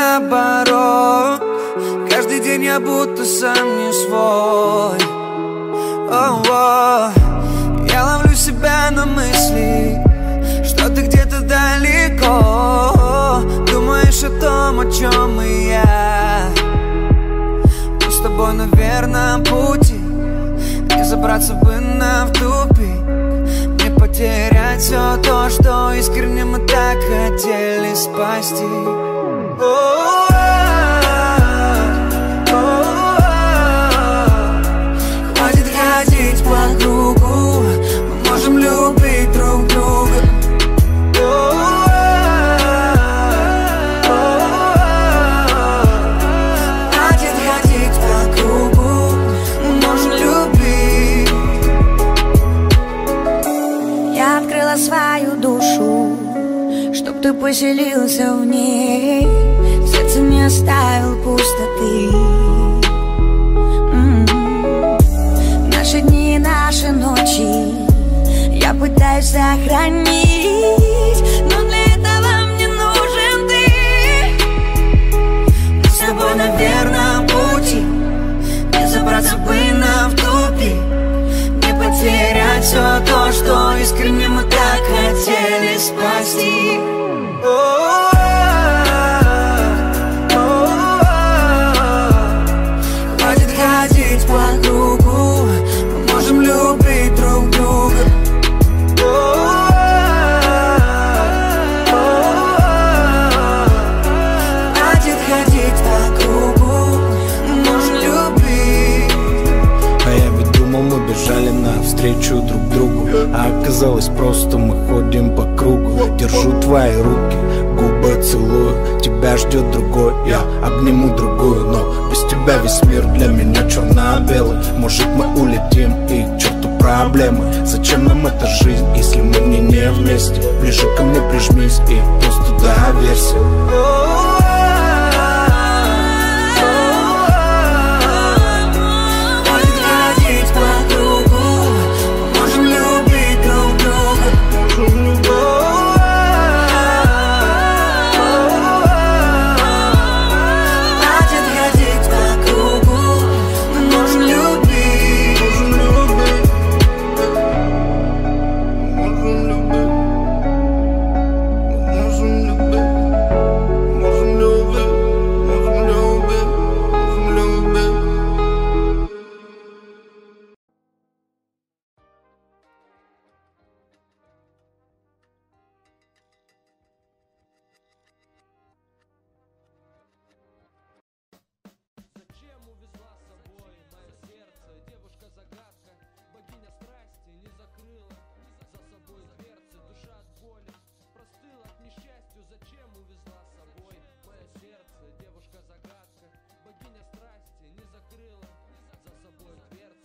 наоборот. Каждый день я будто сам не свой. Я ловлю себя на мысли, что ты где-то далеко. Думаешь о том, о чем и я. Мы с тобой на верном пути. Не забраться бы нам в тупик, не потерять все то, что искренне мы так хотели спасти. Хватит ходить по кругу, мы можем любить друг друга. Хватит ходить по кругу, мы можем любить. Я открыла свою душу, чтоб ты поселился в ней. В сердце не оставил пустоты. Наши дни, наши ночи я пытаюсь сохранить, но для этого мне нужен ты. Мы с тобой на верном пути. Не забраться бы нам в тупик, не потерять все то, что искренне мы так хотели спасти. Хватит ходить по кругу, мы можем любить друг друга. Хватит ходить по кругу, мы можем любить. А я ведь думал, мы бежали навстречу друг другу, а оказалось просто мы ходим по кругу. Держу твои руки, губы целую, тебя ждет другой, я обниму другую. Но без тебя весь мир для меня черно-белый. Может мы улетим и к черту проблемы. Зачем нам эта жизнь, если мы не вместе? Ближе ко мне прижмись и просто доверься. Девушка-загадка, богиня страсти, не закрыла за собой дверцы.